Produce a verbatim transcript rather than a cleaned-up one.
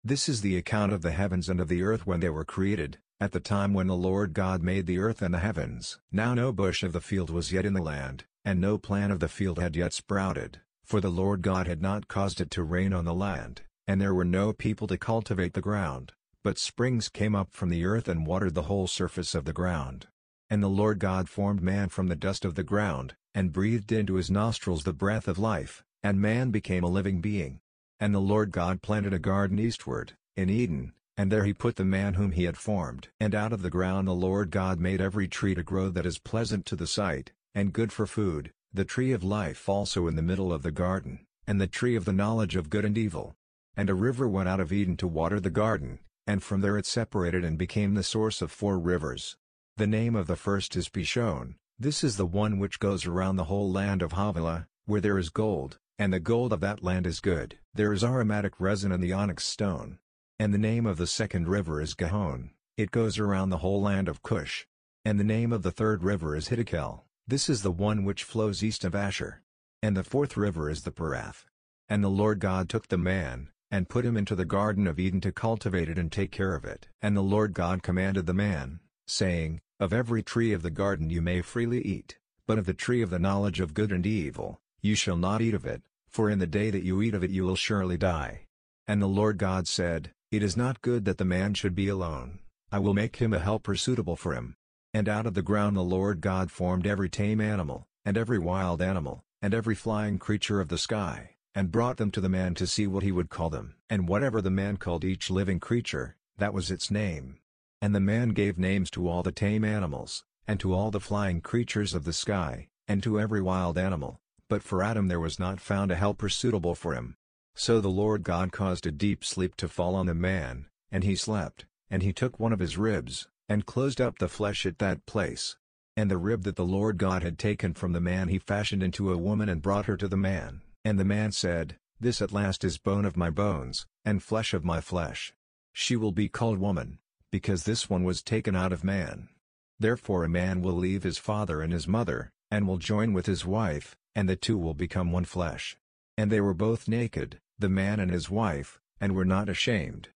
This is the account of the heavens and of the earth when they were created, at the time when the Lord God made the earth and the heavens. Now no bush of the field was yet in the land, and no plant of the field had yet sprouted, for the Lord God had not caused it to rain on the land, and there were no people to cultivate the ground, but springs came up from the earth and watered the whole surface of the ground. And the Lord God formed man from the dust of the ground, and breathed into his nostrils the breath of life, and man became a living being. And the Lord God planted a garden eastward, in Eden, and there he put the man whom he had formed. And out of the ground the Lord God made every tree to grow that is pleasant to the sight, and good for food, the tree of life also in the middle of the garden, and the tree of the knowledge of good and evil. And a river went out of Eden to water the garden, and from there it separated and became the source of four rivers. The name of the first is Pishon. This is the one which goes around the whole land of Havilah, where there is gold, and the gold of that land is good. There is aromatic resin in the onyx stone. And the name of the second river is Gihon, it goes around the whole land of Cush. And the name of the third river is Hiddekel, this is the one which flows east of Asher. And the fourth river is the Perath. And the Lord God took the man, and put him into the garden of Eden to cultivate it and take care of it. And the Lord God commanded the man, saying, Of every tree of the garden you may freely eat, but of the tree of the knowledge of good and evil, you shall not eat of it, for in the day that you eat of it you will surely die. And the Lord God said, It is not good that the man should be alone, I will make him a helper suitable for him. And out of the ground the Lord God formed every tame animal, and every wild animal, and every flying creature of the sky, and brought them to the man to see what he would call them. And whatever the man called each living creature, that was its name. And the man gave names to all the tame animals, and to all the flying creatures of the sky, and to every wild animal, but for Adam there was not found a helper suitable for him. So the Lord God caused a deep sleep to fall on the man, and he slept, and he took one of his ribs, and closed up the flesh at that place. And the rib that the Lord God had taken from the man he fashioned into a woman and brought her to the man. And the man said, This at last is bone of my bones, and flesh of my flesh. She will be called woman, because this one was taken out of man. Therefore a man will leave his father and his mother, and will join with his wife, and the two will become one flesh. And they were both naked, the man and his wife, and were not ashamed.